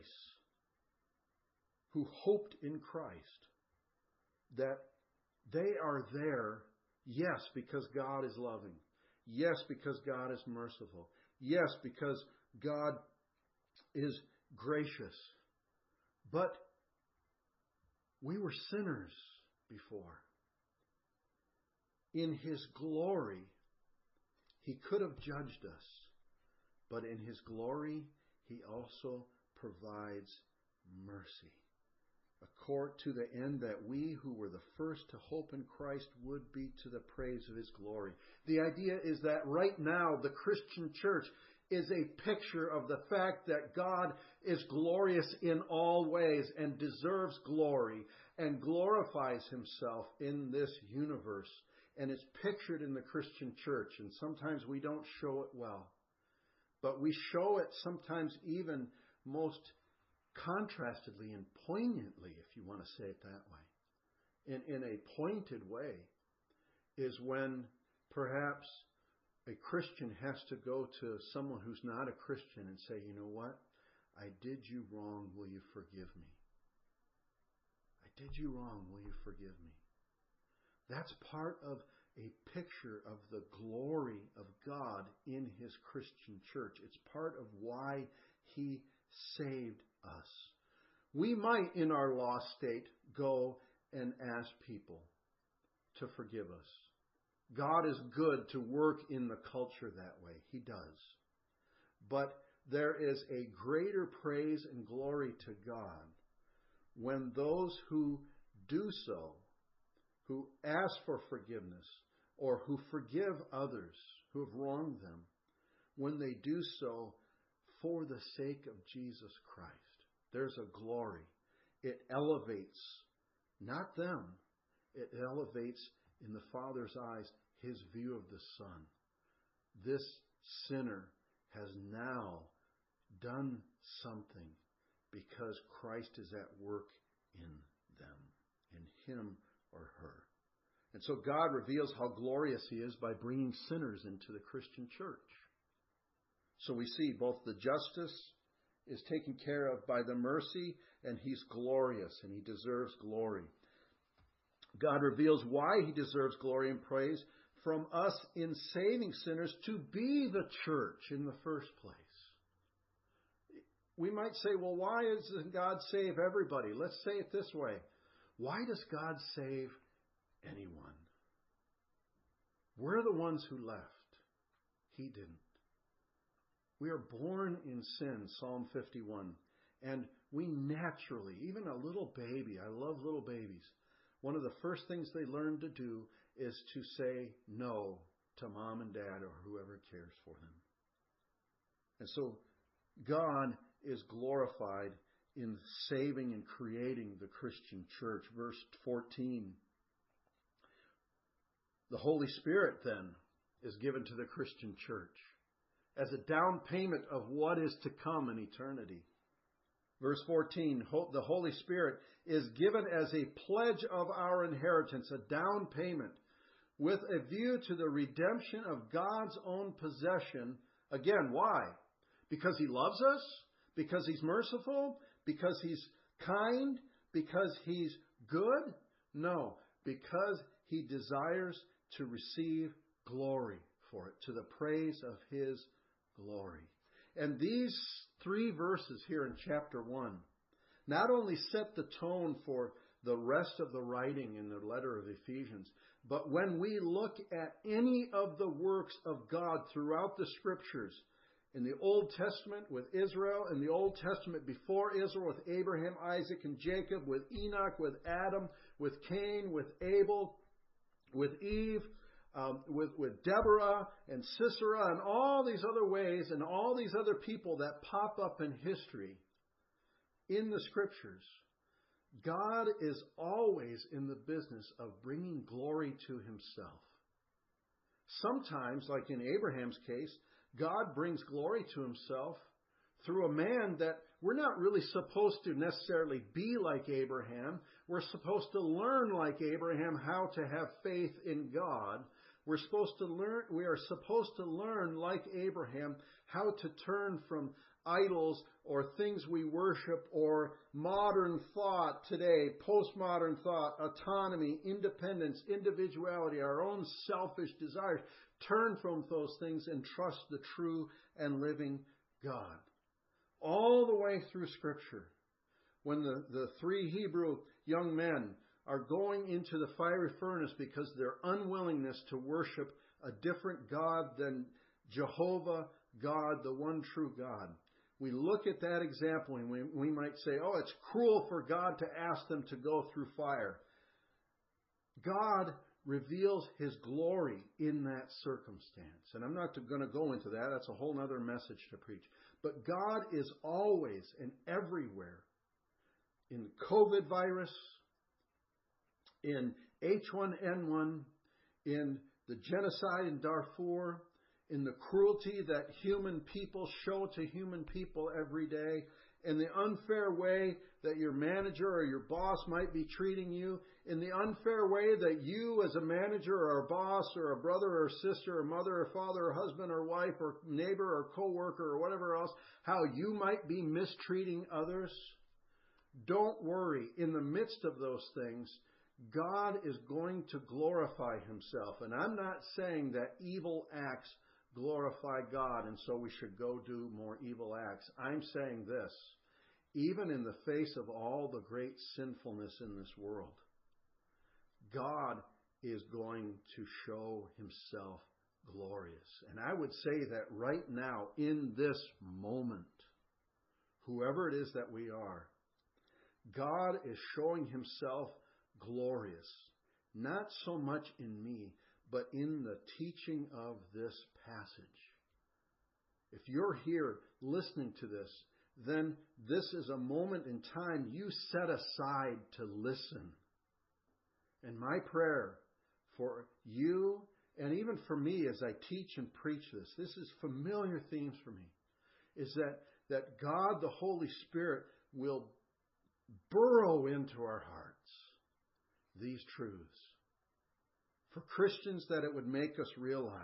Speaker 1: who hoped in Christ, that they are there, yes, because God is loving. Yes, because God is merciful. Yes, because God is gracious. But we were sinners before. In His glory, He could have judged us. But in His glory, He also provides mercy. To the end that we who were the first to hope in Christ would be to the praise of His glory. The idea is that right now the Christian church is a picture of the fact that God is glorious in all ways and deserves glory and glorifies Himself in this universe. And it's pictured in the Christian church. And sometimes we don't show it well. But we show it sometimes even most contrastedly and poignantly, if you want to say it that way. In a pointed way is when perhaps a Christian has to go to someone who's not a Christian and say, you know what? I did you wrong. Will you forgive me? I did you wrong. Will you forgive me? That's part of a picture of the glory of God in His Christian church. It's part of why He saved us. We might, in our lost state, go and ask people to forgive us. God is good to work in the culture that way. He does. But there is a greater praise and glory to God when those who do so, who ask for forgiveness, or who forgive others who have wronged them, when they do so for the sake of Jesus Christ. There's a glory. It elevates, not them, it elevates in the Father's eyes His view of the Son. This sinner has now done something because Christ is at work in them, in him or her. And so God reveals how glorious He is by bringing sinners into the Christian church. So we see both the justice is taken care of by the mercy, and He's glorious, and He deserves glory. God reveals why He deserves glory and praise from us in saving sinners to be the church in the first place. We might say, well, why doesn't God save everybody? Let's say it this way. Why does God save anyone? We're the ones who left. He didn't. We are born in sin, Psalm 51. And we naturally, even a little baby, I love little babies, one of the first things they learn to do is to say no to mom and dad or whoever cares for them. And so God is glorified in saving and creating the Christian church. Verse 14. The Holy Spirit then is given to the Christian church as a down payment of what is to come in eternity. Verse 14, the Holy Spirit is given as a pledge of our inheritance, a down payment, with a view to the redemption of God's own possession. Again, why? Because He loves us? Because He's merciful? Because He's kind? Because He's good? No, because He desires to receive glory for it, to the praise of His glory. And these 3 verses here in chapter 1 not only set the tone for the rest of the writing in the letter of Ephesians, but when we look at any of the works of God throughout the Scriptures, in the Old Testament with Israel, in the Old Testament before Israel with Abraham, Isaac, and Jacob, with Enoch, with Adam, with Cain, with Abel, with Eve, with Deborah and Sisera, and all these other ways, and all these other people that pop up in history, in the Scriptures, God is always in the business of bringing glory to Himself. Sometimes, like in Abraham's case, God brings glory to Himself through a man that we're not really supposed to necessarily be like Abraham. We're supposed to learn like Abraham how to have faith in God. We are supposed to learn like Abraham how to turn from idols or things we worship or modern thought today, postmodern thought, autonomy, independence, individuality, our own selfish desires. Turn from those things and trust the true and living God. All the way through Scripture, when the 3 Hebrew young men are going into the fiery furnace because their unwillingness to worship a different God than Jehovah God, the one true God. We look at that example and we might say, oh, it's cruel for God to ask them to go through fire. God reveals His glory in that circumstance. And I'm not going to go into that. That's a whole other message to preach. But God is always and everywhere. In the COVID virus, in H1N1, in the genocide in Darfur, in the cruelty that human people show to human people every day, in the unfair way that your manager or your boss might be treating you, in the unfair way that you as a manager or a boss or a brother or sister or mother or father or husband or wife or neighbor or coworker or whatever else, how you might be mistreating others. Don't worry. In the midst of those things, God is going to glorify Himself. And I'm not saying that evil acts glorify God and so we should go do more evil acts. I'm saying this. Even in the face of all the great sinfulness in this world, God is going to show Himself glorious. And I would say that right now, in this moment, whoever it is that we are, God is showing Himself glorious. Not so much in me, but in the teaching of this passage. If you're here listening to this, then this is a moment in time you set aside to listen. And my prayer for you, and even for me as I teach and preach this is familiar themes for me, is that God, the Holy Spirit, will burrow into our hearts these truths. For Christians, that it would make us realize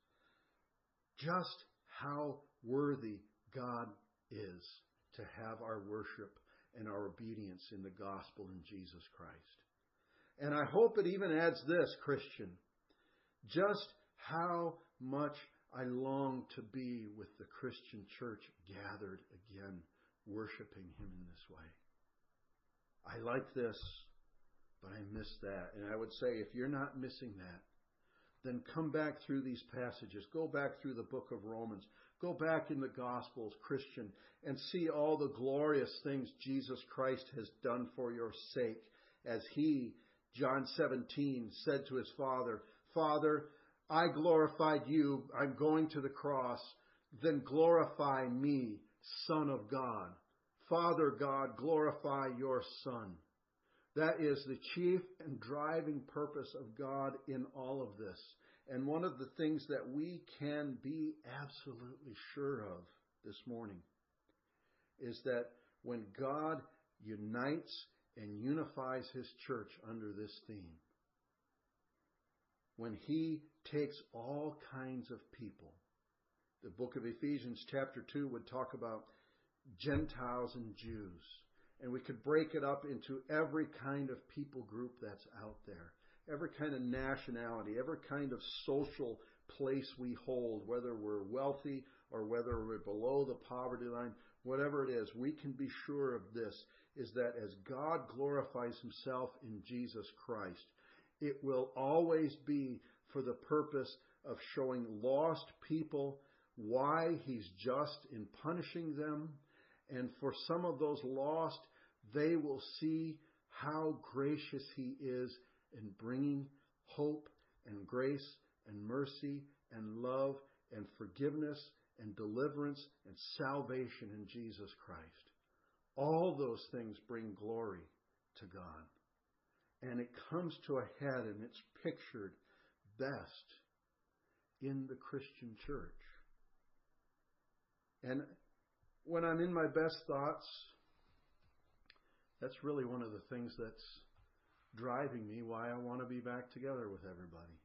Speaker 1: just how worthy God is to have our worship and our obedience in the gospel in Jesus Christ. And I hope it even adds this, Christian, just how much I long to be with the Christian church gathered again, worshiping Him in this way. I like this, but I miss that. And I would say, if you're not missing that, then come back through these passages. Go back through the book of Romans. Go back in the Gospels, Christian, and see all the glorious things Jesus Christ has done for your sake. As He, John 17, said to His Father, Father, I glorified You. I'm going to the cross. Then glorify Me, Son of God. Father God, glorify Your Son. That is the chief and driving purpose of God in all of this. And one of the things that we can be absolutely sure of this morning is that when God unites and unifies His church under this theme. When He takes all kinds of people. The book of Ephesians chapter 2 would talk about Gentiles and Jews. And we could break it up into every kind of people group that's out there. Every kind of nationality, every kind of social place we hold, whether we're wealthy or whether we're below the poverty line, whatever it is, we can be sure of this, is that as God glorifies Himself in Jesus Christ, it will always be for the purpose of showing lost people why He's just in punishing them. And for some of those lost, they will see how gracious He is in bringing hope and grace and mercy and love and forgiveness and deliverance and salvation in Jesus Christ. All those things bring glory to God. And it comes to a head and it's pictured best in the Christian church. And when I'm in my best thoughts, that's really one of the things that's driving me why I want to be back together with everybody.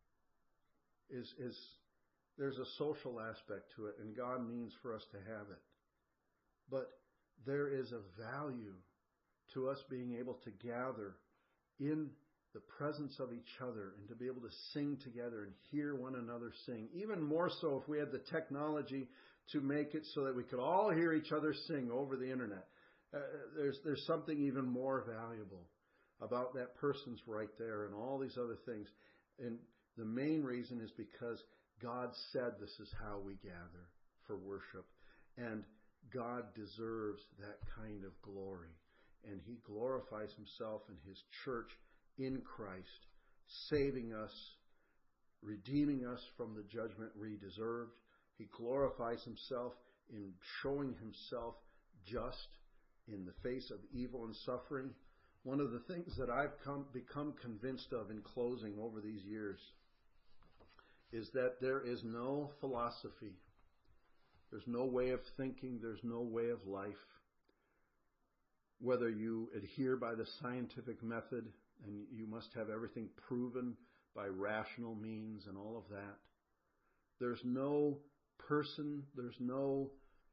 Speaker 1: Is there's a social aspect to it, and God means for us to have it. But there is a value to us being able to gather in the presence of each other and to be able to sing together and hear one another sing. Even more so if we had the technology to make it so that we could all hear each other sing over the internet. There's something even more valuable about that person's right there and all these other things. And the main reason is because God said this is how we gather for worship. And God deserves that kind of glory. And He glorifies Himself and His church in Christ, saving us, redeeming us from the judgment we deserved. He glorifies Himself in showing Himself just in the face of evil and suffering. One of the things that I've become convinced of in closing over these years is that there is no philosophy, there's no way of thinking, there's no way of life, whether you adhere by the scientific method and you must have everything proven by rational means and all of that. There's no person, there's no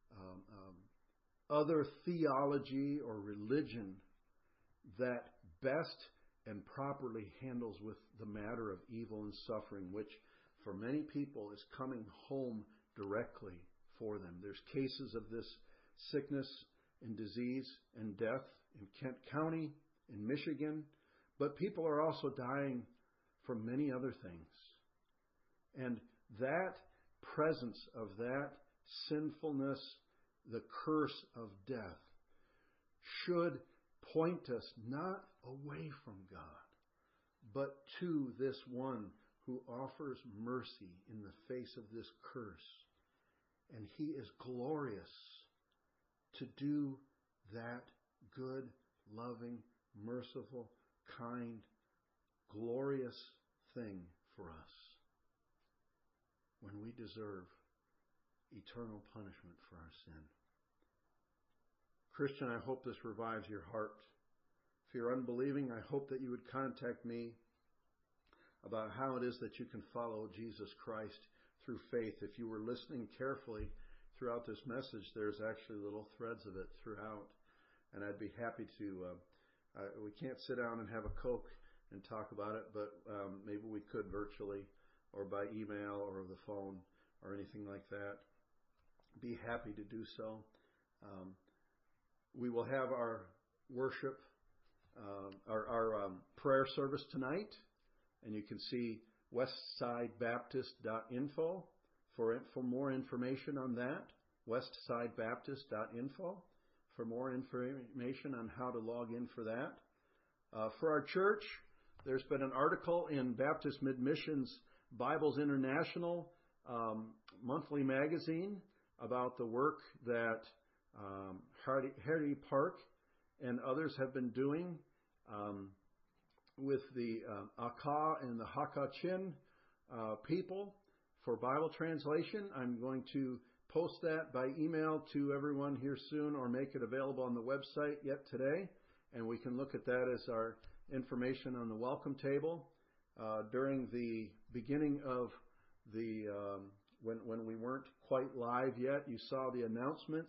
Speaker 1: other theology or religion that best and properly handles with the matter of evil and suffering, which for many people is coming home directly for them. There's cases of this sickness and disease and death in Kent County, in Michigan, but people are also dying from many other things. And that presence of that sinfulness, the curse of death, should point us not away from God, but to this one who offers mercy in the face of this curse. And He is glorious to do that good, loving, merciful, kind, glorious thing for us when we deserve eternal punishment for our sin. Christian, I hope this revives your heart. If you're unbelieving, I hope that you would contact me about how it is that you can follow Jesus Christ through faith. If you were listening carefully throughout this message, there's actually little threads of it throughout. And I'd be happy to, we can't sit down and have a Coke and talk about it, but maybe we could virtually or by email or the phone or anything like that. Be happy to do so. We will have our worship, our prayer service tonight, and you can see westsidebaptist.info for more information on that. westsidebaptist.info for more information on how to log in for that. For our church, there's been an article in Baptist Mid-Missions Bibles International monthly magazine about the work that Hardy Park and others have been doing with the Aka and the Hakachin people for Bible translation. I'm going to post that by email to everyone here soon or make it available on the website yet today. And we can look at that as our information on the welcome table. During the beginning of the when we weren't quite live yet, you saw the announcements.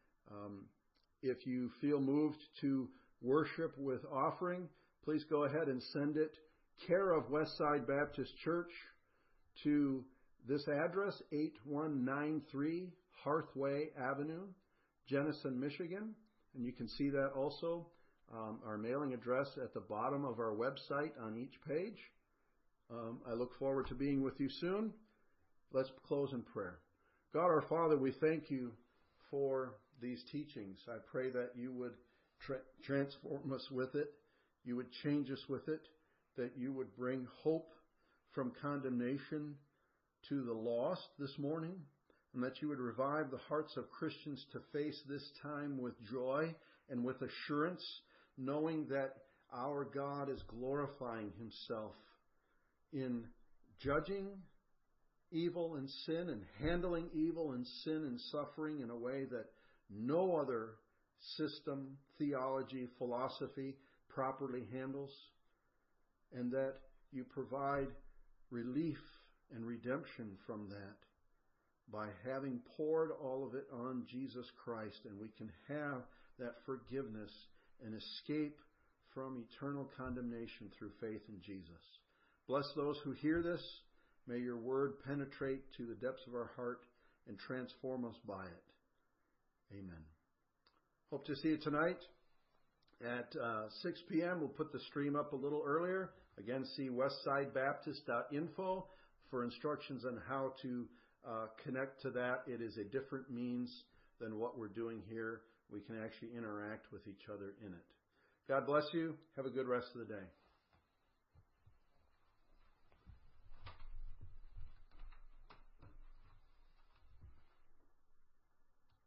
Speaker 1: If you feel moved to worship with offering, please go ahead and send it care of Westside Baptist Church to this address, 8193 Hearthway Avenue, Jenison, Michigan. And you can see that also, our mailing address at the bottom of our website on each page. I look forward to being with you soon. Let's close in prayer. God our Father, we thank you for these teachings. I pray that you would transform us with it. You would change us with it. That you would bring hope from condemnation to the lost this morning. And that you would revive the hearts of Christians to face this time with joy and with assurance, knowing that our God is glorifying himself in judging evil and sin and handling evil and sin and suffering in a way that no other system, theology, philosophy properly handles, and that you provide relief and redemption from that by having poured all of it on Jesus Christ, and we can have that forgiveness and escape from eternal condemnation through faith in Jesus. Bless those who hear this. May your word penetrate to the depths of our heart and transform us by it. Amen. Hope to see you tonight at 6 p.m. We'll put the stream up a little earlier. Again, see westsidebaptist.info for instructions on how to connect to that. It is a different means than what we're doing here. We can actually interact with each other in it. God bless you. Have a good rest of the day.